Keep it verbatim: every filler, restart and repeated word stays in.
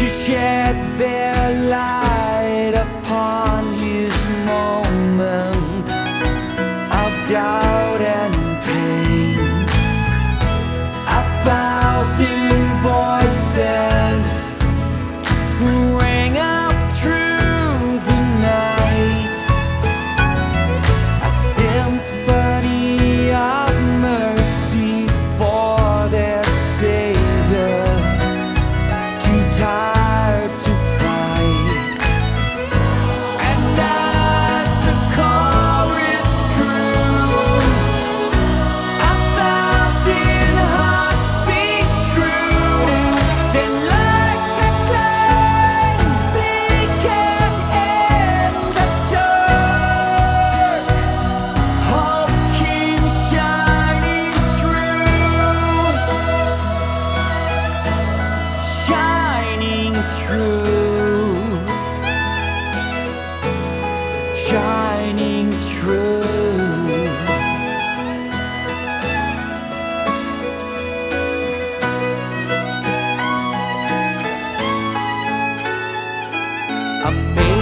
to shed their light upon his moment of doubt and pain. A thousand voices ring up through the night, a symphony of mercy for their Savior, too tired to fight. And as the chorus grew, a thousand hearts beat true. Then like a clang began in the dark, hope came shining through, shining through, shining through. Amazing.